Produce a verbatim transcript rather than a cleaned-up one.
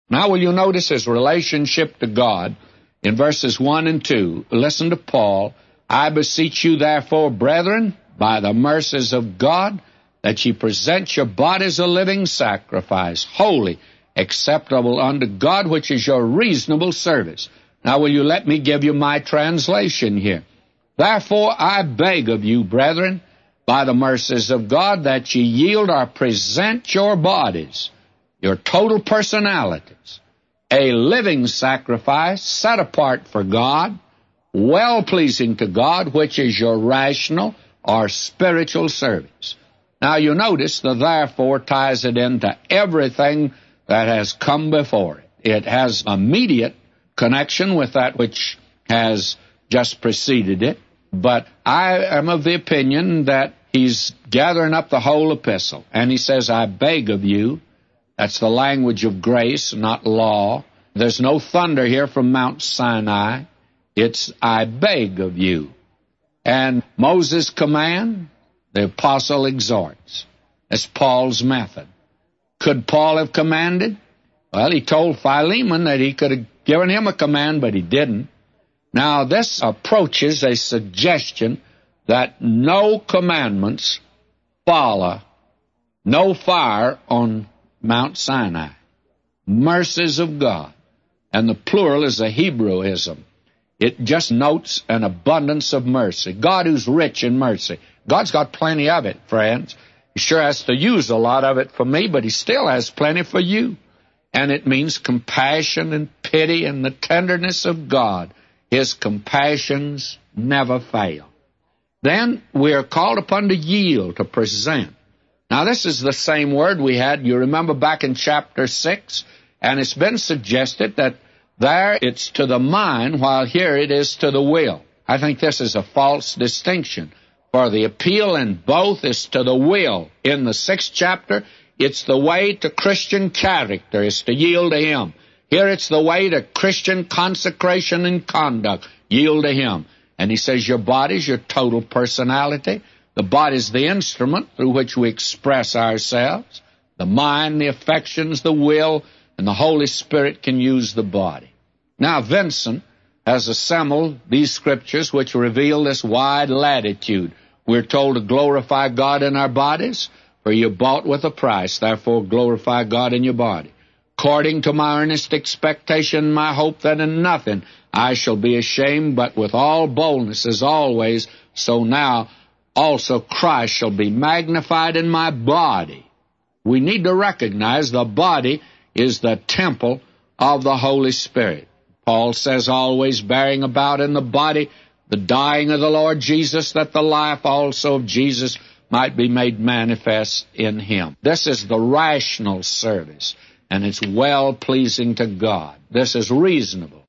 Now will you notice his relationship to God in verses one and two. Listen to Paul. I beseech you therefore, brethren, by the mercies of God, that ye present your bodies a living sacrifice, holy, acceptable unto God, which is your reasonable service. Now will you let me give you my translation here. Therefore I beg of you, brethren, by the mercies of God, that ye yield or present your bodies, your total personalities, a living sacrifice set apart for God, well-pleasing to God, which is your rational or spiritual service. Now you notice the therefore ties it into everything that has come before it. It has immediate connection with that which has just preceded it, but I am of the opinion that he's gathering up the whole epistle, and he says, I beg of you. That's the language of grace, not law. There's no thunder here from Mount Sinai. It's, I beg of you. And Moses' command, the apostle exhorts. That's Paul's method. Could Paul have commanded? Well, he told Philemon that he could have given him a command, but he didn't. Now, this approaches a suggestion that no commandments follow, no fire on Mount Sinai. Mercies of God. And the plural is a Hebrewism. It just notes an abundance of mercy. God who's rich in mercy. God's got plenty of it, friends. He sure has to use a lot of it for me, but he still has plenty for you. And it means compassion and pity and the tenderness of God. His compassions never fail. Then we are called upon to yield, to present. Now this is the same word we had, you remember back in chapter six, and it's been suggested that there it's to the mind, while here it is to the will. I think this is a false distinction, for the appeal in both is to the will. In the sixth chapter, it's the way to Christian character, is to yield to Him. Here it's the way to Christian consecration and conduct, yield to Him. And he says your body's your total personality. The body's the instrument through which we express ourselves. The mind, the affections, the will, and the Holy Spirit can use the body. Now, Vincent has assembled these scriptures which reveal this wide latitude. We're told to glorify God in our bodies, for you're bought with a price, therefore glorify God in your body. According to my earnest expectation, my hope that in nothing I shall be ashamed, but with all boldness as always, so now also Christ shall be magnified in my body. We need to recognize the body is the temple of the Holy Spirit. Paul says, always bearing about in the body the dying of the Lord Jesus, that the life also of Jesus might be made manifest in him. This is the rational service, and it's well-pleasing to God. This is reasonable.